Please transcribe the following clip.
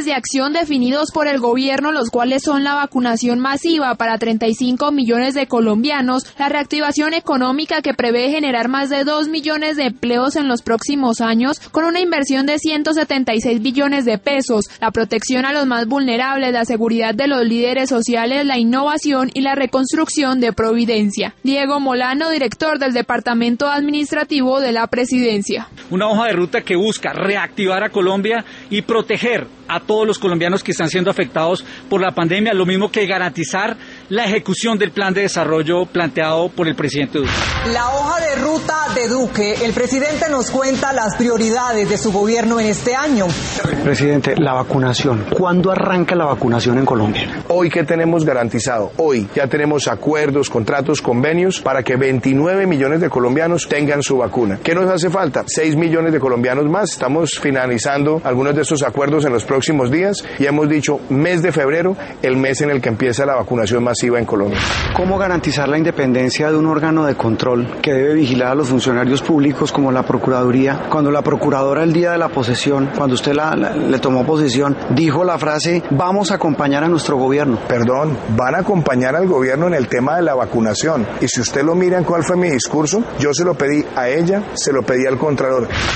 de acción definidos por el gobierno, los cuales son la vacunación masiva para 35 millones de colombianos, la reactivación económica que prevé generar más de 2 millones de empleos en los próximos años con una inversión de 176 billones de pesos, la protección a los más vulnerables, la seguridad de los líderes sociales, la innovación y la reconstrucción de Providencia. Diego Molano, director del Departamento Administrativo de la Presidencia. Una hoja de ruta que busca reactivar a Colombia y proteger a todos los colombianos que están siendo afectados por la pandemia, lo mismo que garantizar la ejecución del plan de desarrollo planteado por el presidente Duque. La hoja de ruta de Duque, el presidente nos cuenta las prioridades de su gobierno en este año. Presidente, la vacunación, ¿cuándo arranca la vacunación en Colombia? Hoy, ¿qué tenemos garantizado? Hoy ya tenemos acuerdos, contratos, convenios para que 29 millones de colombianos tengan su vacuna. ¿Qué nos hace falta? 6 millones de colombianos más. Estamos finalizando algunos de estos acuerdos en los próximos días y hemos dicho mes de febrero, el mes en el que empieza la vacunación masiva en Colombia. ¿Cómo garantizar la independencia de un órgano de control que debe vigilar a los funcionarios públicos como la Procuraduría? Cuando la Procuradora el día de la posesión, cuando usted le tomó posesión, dijo la frase, vamos a acompañar a nuestro gobierno. Perdón, van a acompañar al gobierno en el tema de la vacunación. Y si usted lo mira en cuál fue mi discurso, yo se lo pedí a ella, se lo pedí al Contralor.